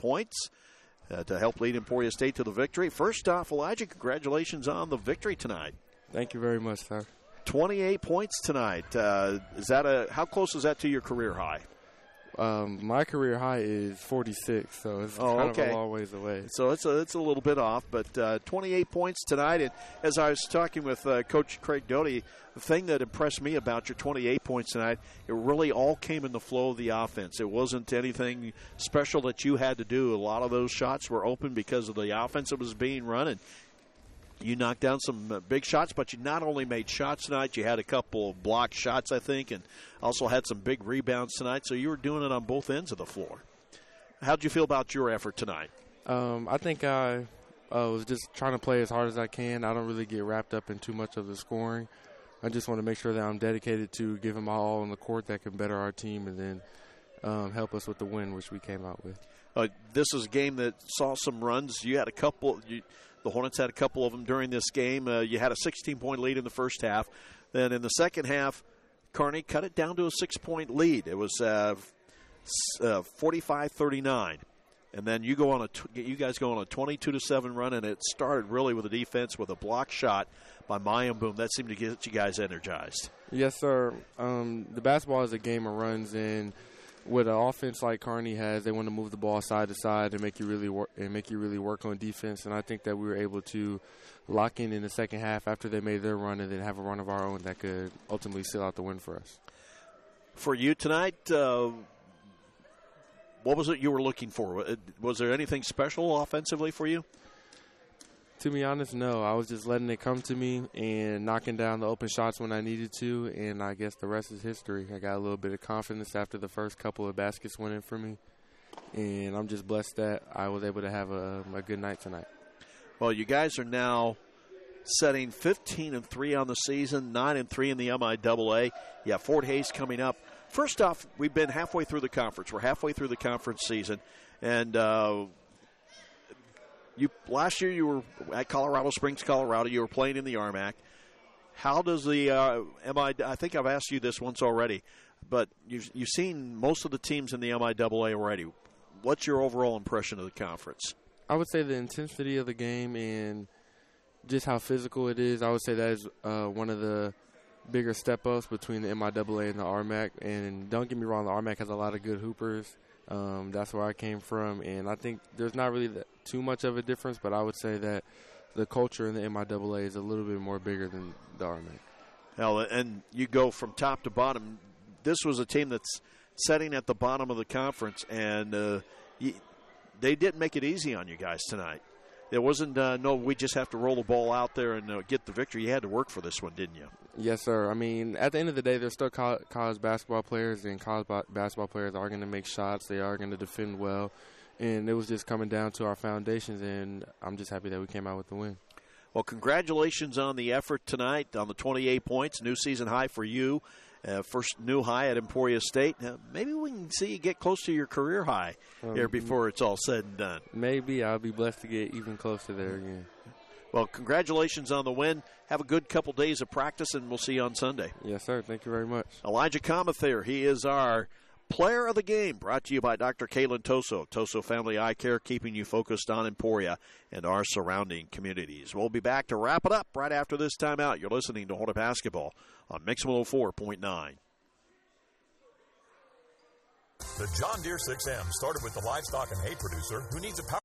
points to help lead Emporia State to the victory. First off, Elijah, congratulations on the victory tonight. Thank you very much, sir. 28 points tonight. How close is that to your career high? My career high is 46, so it's kind of a long ways away. So it's a little bit off, but 28 points tonight. And as I was talking with Coach Craig Doty, the thing that impressed me about your 28 points tonight, it really all came in the flow of the offense. It wasn't anything special that you had to do. A lot of those shots were open because of the offense that was being run, and you knocked down some big shots, but you not only made shots tonight, you had a couple of blocked shots, I think, and also had some big rebounds tonight, so you were doing it on both ends of the floor. How did you feel about your effort tonight? I think I was just trying to play as hard as I can. I don't really get wrapped up in too much of the scoring. I just want to make sure that I'm dedicated to giving my all on the court that can better our team and then help us with the win, which we came out with. This is a game that saw some runs. You had a couple. The Hornets had a couple of them during this game. You had a 16-point lead in the first half. Then in the second half, Kearney cut it down to a 6-point lead. It was 45-39. And then you guys go on a 22-7 run, and it started really with a defense with a block shot by Mayim. That seemed to get you guys energized. Yes, sir. The basketball is a game of runs, and with an offense like Kearney has, they want to move the ball side to side and make you really work on defense. And I think that we were able to lock in the second half after they made their run and then have a run of our own that could ultimately seal out the win for us. For you tonight, what was it you were looking for? Was there anything special offensively for you? To be honest, no. I was just letting it come to me and knocking down the open shots when I needed to, and I guess the rest is history. I got a little bit of confidence after the first couple of baskets went in for me, and I'm just blessed that I was able to have a good night tonight. Well, you guys are now setting 15-3 on the season, 9-3 in the MIAA. You have Fort Hays coming up. First off, we've been halfway through the conference. We're halfway through the conference season, and last year you were at Colorado Springs, Colorado. You were playing in the RMAC. How does the I think I've asked you this once already, but you've seen most of the teams in the MIAA already. What's your overall impression of the conference? I would say the intensity of the game and just how physical it is. I would say that is one of the bigger step-ups between the MIAA and the RMAC. And don't get me wrong, the RMAC has a lot of good hoopers. That's where I came from, and I think there's not really too much of a difference, but I would say that the culture in the MIAA is a little bit more bigger than the RMAC. Hell, and you go from top to bottom. This was a team that's sitting at the bottom of the conference, and they didn't make it easy on you guys tonight. There wasn't, we just have to roll the ball out there and get the victory. You had to work for this one, didn't you? Yes, sir. I mean, at the end of the day, they're still college basketball players, and college basketball players are going to make shots. They are going to defend well. And it was just coming down to our foundations, and I'm just happy that we came out with the win. Well, congratulations on the effort tonight, on the 28 points, new season high for you, first new high at Emporia State. Maybe we can see you get close to your career high here before it's all said and done. Maybe. I'll be blessed to get even closer there again. Well, congratulations on the win. Have a good couple days of practice, and we'll see you on Sunday. Yes, sir. Thank you very much. Elijah Comether, he is our player of the game, brought to you by Dr. Kalen Toso. Toso Family Eye Care, keeping you focused on Emporia and our surrounding communities. We'll be back to wrap it up right after this timeout. You're listening to Hornet Basketball on Mix 104.9. The John Deere 6M started with the livestock and hay producer who needs a power